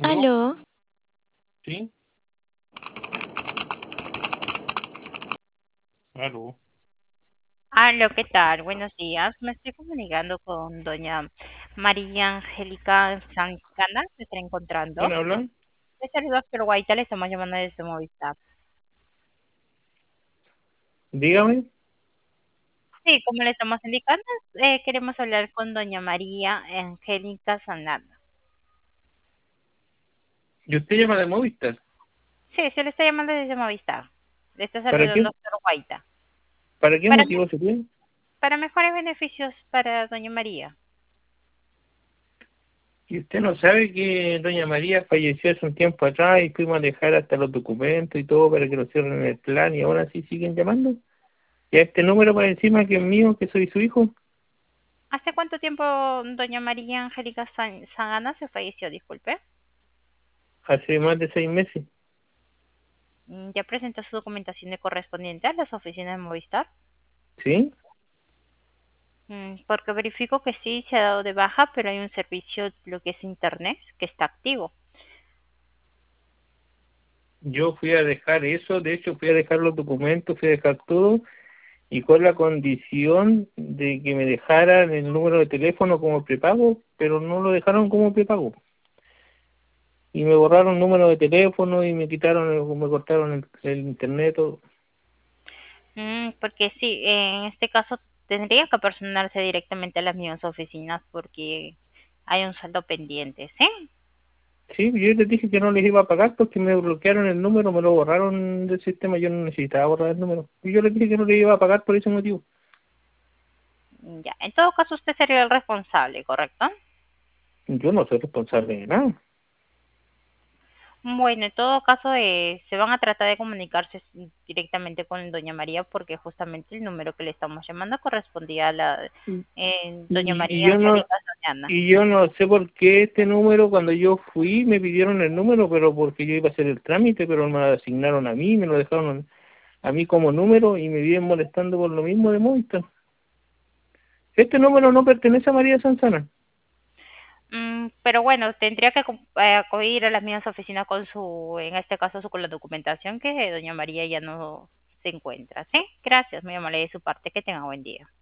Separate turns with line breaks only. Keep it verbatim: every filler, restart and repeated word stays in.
¿Aló?
¿Aló?
¿Sí? ¿Aló?
Aló, ¿qué tal? Buenos días. Me estoy comunicando con doña María Angélica Santana. ¿Se está encontrando?
¿Quién habla?
Le saluda Guaita, le estamos llamando desde Movistar.
Dígame.
Sí, como le estamos indicando, eh, queremos hablar con doña María Angélica Santana.
¿Y usted llama de Movistar?
Sí, se le está llamando desde Movistar. Le está
¿Para qué,
saludando Guaita.
para qué
Para, me-
motivo sería?
para mejores beneficios para doña María.
¿Y usted no sabe que doña María falleció hace un tiempo atrás y fuimos a dejar hasta los documentos y todo para que lo cierren el plan y ahora sí siguen llamando? ¿Y a este número para encima que es mío, que soy su hijo?
¿Hace cuánto tiempo doña María Angélica San- Santana se falleció? Disculpe.
Hace más de seis meses.
Mm, ¿Ya presentó su documentación de correspondiente a las oficinas de Movistar?
¿Sí?
Mm, Porque verifico que sí se ha dado de baja, pero hay un servicio, lo que es Internet, que está activo.
Yo fui a dejar eso, de hecho fui a dejar los documentos, fui a dejar todo y con la condición de que me dejaran el número de teléfono como prepago, pero no lo dejaron como prepago. Y me borraron número de teléfono y me quitaron, el- me cortaron el, el internet, todo.
Mm, Porque sí, en este caso tendría que personarse directamente a las mismas oficinas porque hay un saldo pendiente, ¿sí?
Sí, yo les dije que no les iba a pagar porque me bloquearon el número, me lo borraron del sistema, yo no necesitaba borrar el número. Y yo les dije que no les iba a pagar por ese motivo.
Mm, Ya, en todo caso usted sería el responsable, ¿correcto?
Yo no soy responsable de nada.
Bueno, en todo caso, eh, se van a tratar de comunicarse s- directamente con doña María porque justamente el número que le estamos llamando correspondía a la
Y,
eh, doña
y
María
yo no,
Angélica Soriana.
y yo no sé por qué este número, cuando yo fui, me pidieron el número, pero porque yo iba a hacer el trámite, pero me lo asignaron a mí, me lo dejaron a mí como número y me vienen molestando por lo mismo de Movistar. Este número no pertenece a María Sanzana.
Mm, pero bueno, tendría que acu- eh, acudir a las mismas oficinas con su, en este caso, su, con la documentación que doña María ya no se encuentra, ¿sí? Gracias, muy amable de su parte, que tenga buen día.